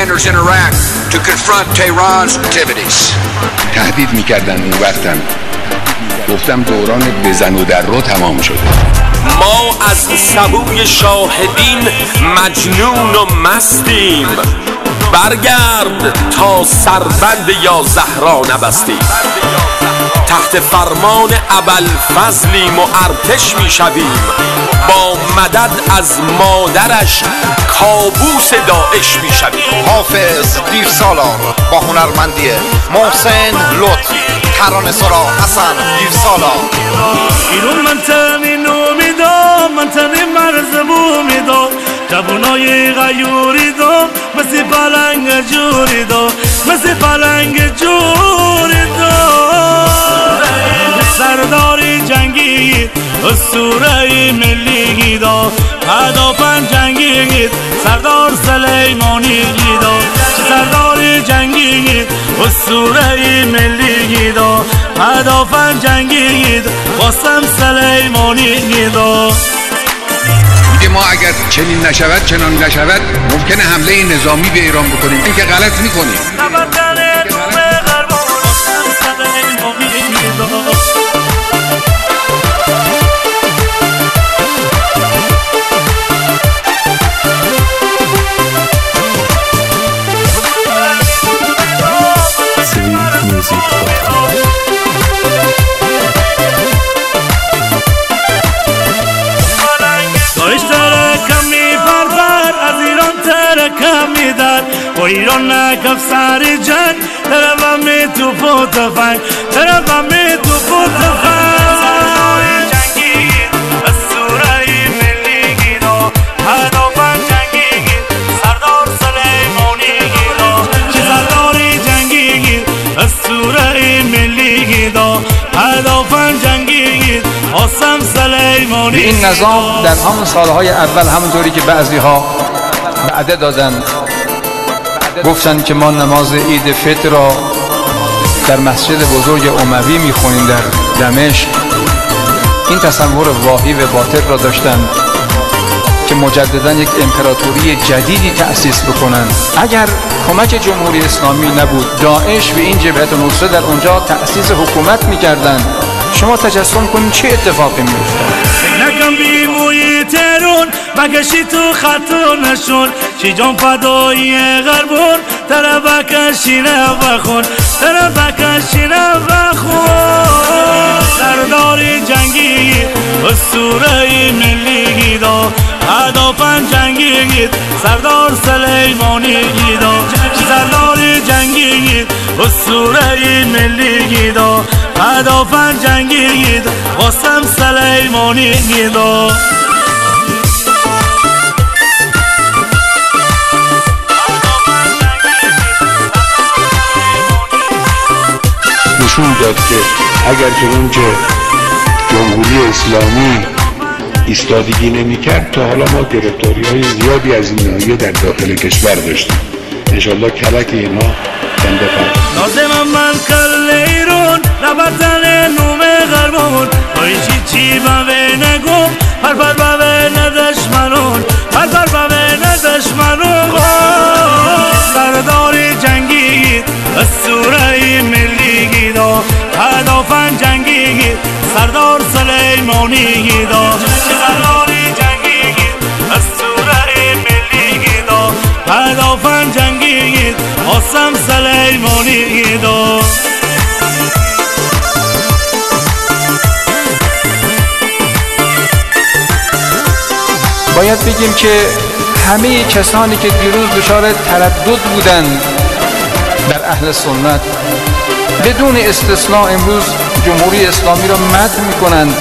commanders in Iraq to confront Tehran's activities. تهدید می‌کردن اون وقتم گفتم دوران بزن و در رو تمام شده. ما از سبوی شاهدین مجنون و مستیم، برگرد تا سربند یا زهرا نبستیم. تحت فرمان ابوالفضلیم و ارتش میشویم، با مدد از مادرش کابوس داعش میشویم. حافظ دیر سالار با هنرمندی محسن لطف، ترانه سرا حسن دیر سالار. ایرون من تنی نومیدم، من تنی مرز بومیدم، جوانای غیوری دم مثل پلنگ جوری دم، مثل پلنگ جوری دم. سرداری جنگی اسطوره ملی دا، هدافن جنگی سردار سلیمانی دا. سرداری جنگی اسطوره ملی دا، هدافن جنگی قاسم سلیمانی دا. ما اگر چنین نشود چنان نشود ممکنه حمله نظامی به ایران بکنیم. این که غلط میکنیم. با ایران نکف سر جنگ، طرفم می تو پتفنگ، طرفم می تو پتفنگ. سردار جنگی اسطوره ملی گیدا، هدافن جنگی سردار سلیمانی گیدا. سردار جنگی اسطوره ملی گیدا، هدافن جنگی قاسم سلیمانی. این نظام در همون سالهای اول همونطوری که بعضی ها وعده دادن، گفتن که ما نماز عید فطر را در مسجد بزرگ اموی میخونیم در دمشق. این تصور واهی و باطل را داشتن که مجددا یک امپراتوری جدیدی تأسیس بکنن. اگر کمک جمهوری اسلامی نبود، داعش و این جبهت نصره در اونجا تأسیس حکومت میکردن. شما تجسم کنید چه اتفاقی میافتاد. نکن بیموی ترون بکشی تو خطونشون، چی جان فدایی غربون ترا بکشینه بخون، ترا بکشینه بخون. سرداری جنگی اسطوره ملی گیدا، هدافن جنگی سردار سلیمانی گیدا. سرداری جنگی اسطوره ملی گیدا، هدافن جنگی قاسم سلیمانی گیدا. نشون داد که اگر چنانچه جمهوری اسلامی ایستادگی نمی‌کرد تا حالا ما گرفتاری‌های زیادی از این ناحیه در داخل کشور داشتیم. انشالله کلک اینها کنده خواهد. لازم من کل ایران نبردن نوم غربون، بایشی چی باوی نگم هر بر باوی ندشمنون، هر بر باوی ندشمنون. سرداری جنگی اسطوره ملی گیدا، هدافن جنگی سردار سلیمانی گیدا. سرداری جنگی اسطوره ملی گیدا، هدافن جنگی قاسم سلیمانی گیدا. باید بگیم که همه کسانی که دیروز دچار تردد بودند در اهل سنت بدون استثناء امروز جمهوری اسلامی را مدح می‌کنند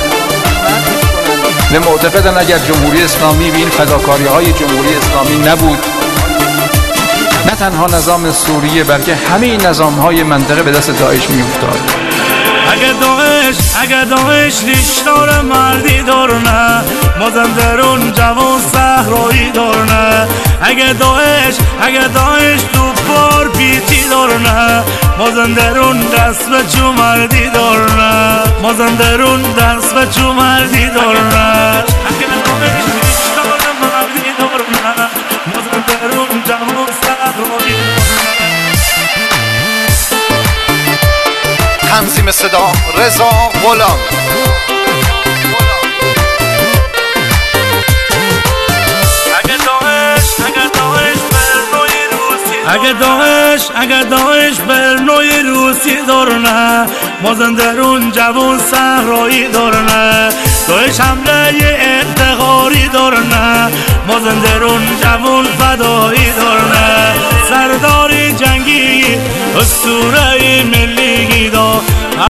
و معتقدند اگر جمهوری اسلامی و این فداکاری‌های جمهوری اسلامی نبود، نه تنها نظام سوریه بلکه همه نظام‌های منطقه به دست داعش می‌افتاد. اگه داعش لیشدار مردی دارنه، مازندران جوان صحرایی دارنه. اگه داعش تو بار بیتی دارنه، مازندران دست به چو مردی دارنه، مازندران دست به چو مردی دارنه. اگه داعش لیشدار مردی دارنه، مازندران جوان صحرایی نیمه صدا رضا غلام. اگه داعش بر نوع روسی دارنه، مازندران جوان صحرایی دارنه. داعش حمله انتقاری دارنه، مازندران جوان فدایی دارنه. سردار جنگی اسطوره ملی